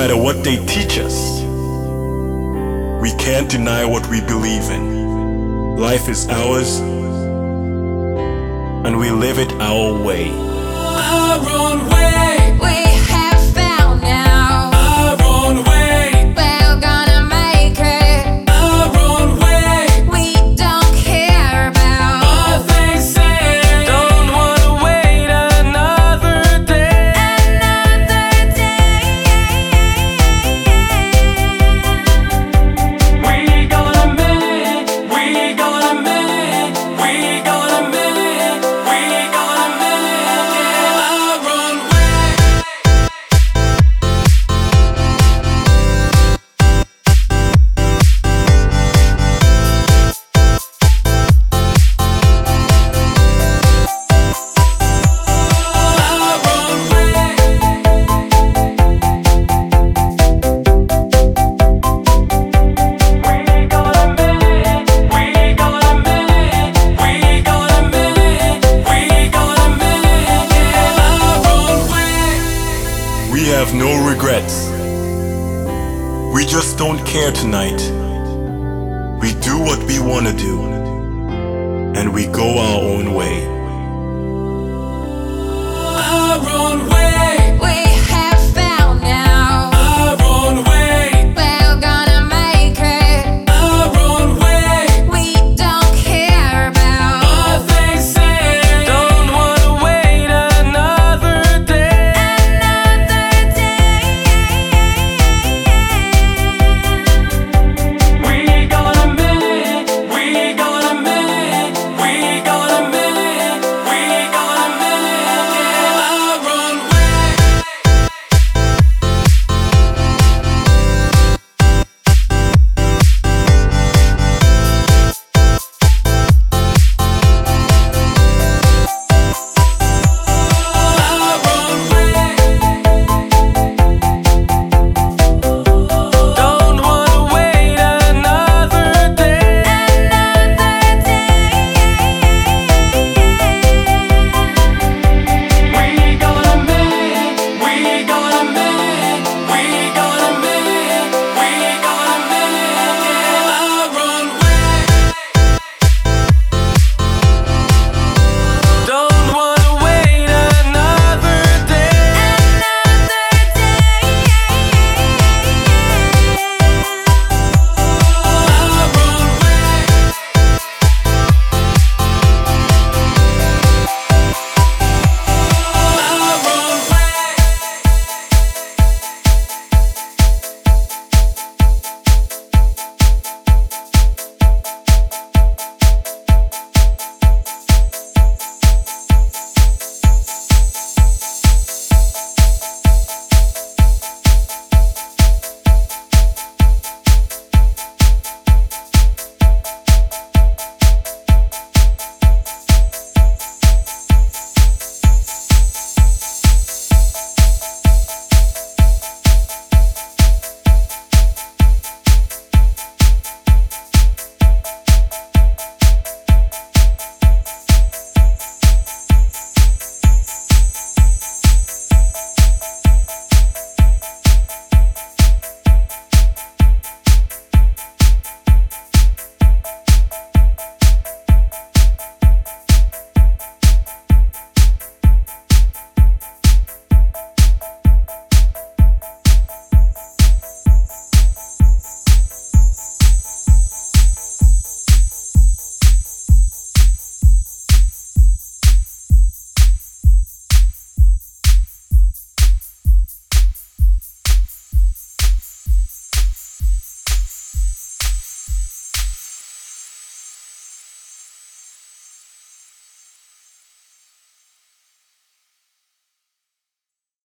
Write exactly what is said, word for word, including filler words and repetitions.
matter what they teach us, we can't deny what we believe in. Life is ours, and we live it our way. Our own way. We have found now. Our own way. We're gonna make it. Our own way. We don't care about What they say. Don't wanna wait another day. another day. We gonna make it. We gonna make it. We gonna make it. We gonna make it our own way. Our own way. We gonna make it. We gonna make it. We gonna make it. We gonna make it our own way. We have no regrets. We just don't care tonight. We do what we want to do, and we go our own way. Our own way.